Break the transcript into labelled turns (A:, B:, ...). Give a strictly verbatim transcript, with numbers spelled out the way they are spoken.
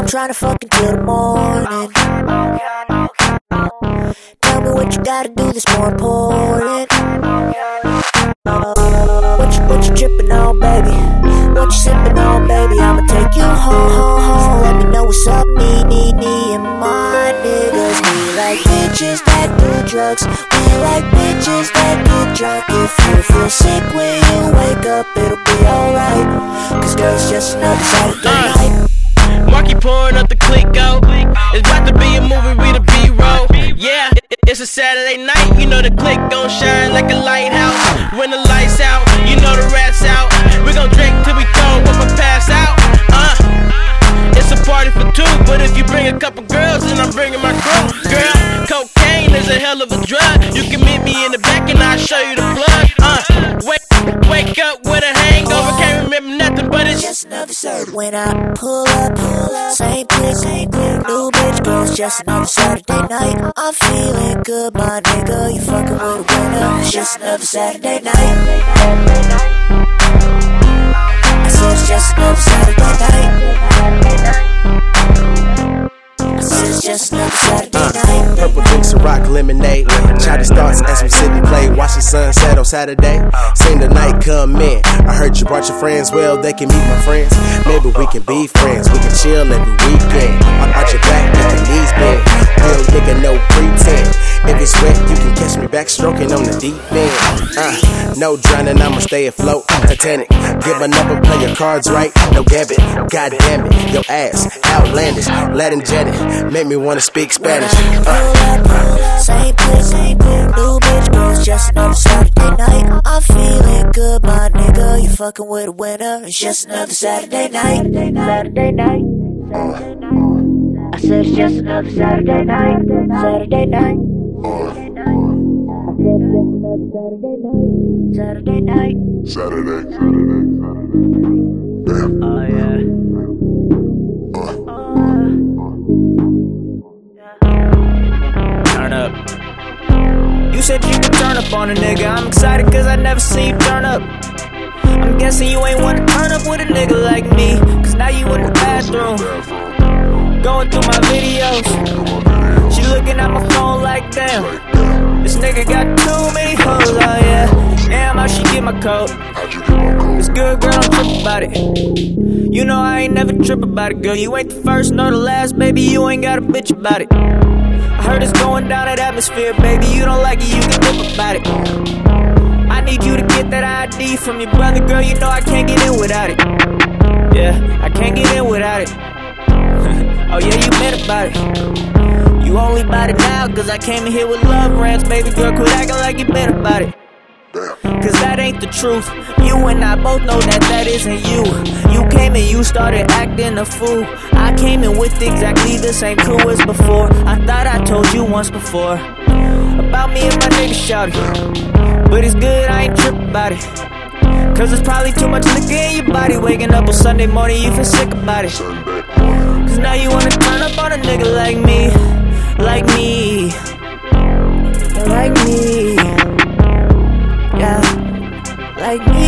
A: tryna fuck until the morning. Tell me what you gotta do that's more important. What you, what you trippin' on, baby? What you sippin' on, baby? I'ma take you home, home, home. Let me know what's up, me, me, me, and my niggas. We like bitches that do drugs. We like bitches that get drunk. If you feel sick when you wake up, it'll be alright. Cause girl, it's just another Saturday night.
B: Marky pouring up the click go. It's about to be a movie, read a B-roll. Yeah, it's a Saturday night. You know the click gon' shine like a lighthouse. When the lights out, you know the rats out. We gon' drink till we throw up and pass out. Uh, it's a party for two, but if you bring a couple girls, then I'm bringing my crew. Girl, cocaine is a hell of a drug. You can meet me in the back and I'll show you the plug. Uh, wake, wake up with a hangover, can't remember nothing, but it's
A: just another Saturday. When I pull up, pull up, same place, same place, new bitch, girl, it's just another Saturday night. I'm feeling good, my nigga, you fucking with a winner. It's just another Saturday night. I said it's just another Saturday night. I said it's just another Saturday night.
C: Purple drinks and rock lemonade. Childish thoughts as we sit and play. Watch the sunset on Saturday. Seen the night come in. I heard you brought your friends. Well, they can meet my friends. Maybe we can be friends. We can chill every weekend. Arch your back, make your knees bend. Real nigga, no pretend. If it's wet, you can catch me backstroking on the deep end. Uh, no drowning, I'ma stay afloat. Titanic. Give my number, play your cards right. No gambit. God damn it, your ass outlandish. Latin Janet, make me wanna speak Spanish. Uh.
A: Same place, same place, new bitch, girl, it's just another Saturday night. I'm feeling good, my nigga, you fucking with a winner. It's just another Saturday night. Saturday night. I said it's just another Saturday night. Saturday night. Saturday night.
D: Saturday. Saturday. Damn.
B: Oh yeah. Turn up. You said you could turn up on a nigga. I'm excited cause I never seen you turn up. I'm guessing you ain't wanna turn up with a nigga like me. Cause now you in the bathroom, going through my videos. She looking at my phone like damn, this nigga got too many hoes, oh yeah. Damn, how she get my code? It's good, girl, don't trip about it. You know I ain't never trip about it, girl. You ain't the first nor the last, baby, you ain't got a bitch about it. I heard it's going down that atmosphere, baby, you don't like it, you can dip about it. I need you to get that I D from your brother, girl, you know I can't get in without it. Yeah, I can't get in without it. Oh yeah, you meant about it. You only bought it now cause I came in here with love rants, baby girl, quit acting like you meant about it. Cause that ain't the truth. You and I both know that that isn't you. You came and you started acting a fool. I came in with exactly the same crew as before. I thought I told you once before about me and my nigga shouty, but it's good, I ain't tripping about it. Cause it's probably too much liquor in your body. Waking up on Sunday morning, you feel sick about it. Cause now you wanna turn up on a nigga like me. Like me. Like me. Yeah, like me.